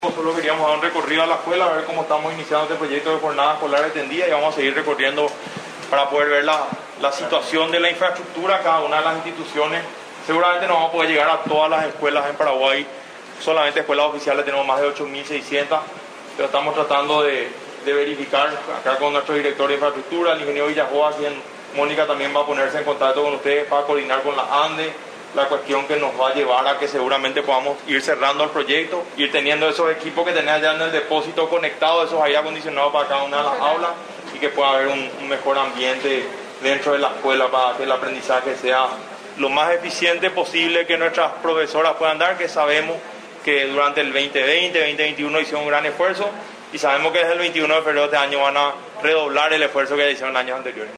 Solo queríamos dar un recorrido a la escuela, a ver cómo estamos iniciando este proyecto de jornada escolar extendida y vamos a seguir recorriendo para poder ver la situación de la infraestructura, cada una de las instituciones. Seguramente no vamos a poder llegar a todas las escuelas en Paraguay, solamente escuelas oficiales tenemos más de 8.600, pero estamos tratando de verificar acá con nuestro director de infraestructura, el ingeniero Villajoa, quien Mónica también va a ponerse en contacto con ustedes para coordinar con la ANDE, la cuestión que nos va a llevar a que seguramente podamos ir cerrando el proyecto, ir teniendo esos equipos que tenés allá en el depósito conectados, esos aire acondicionados para cada una de las aulas y que pueda haber un mejor ambiente dentro de la escuela para que el aprendizaje sea lo más eficiente posible que nuestras profesoras puedan dar, que sabemos que durante el 2020, 2021 hicieron un gran esfuerzo y sabemos que desde el 21 de febrero de este año van a redoblar el esfuerzo que hicieron en años anteriores.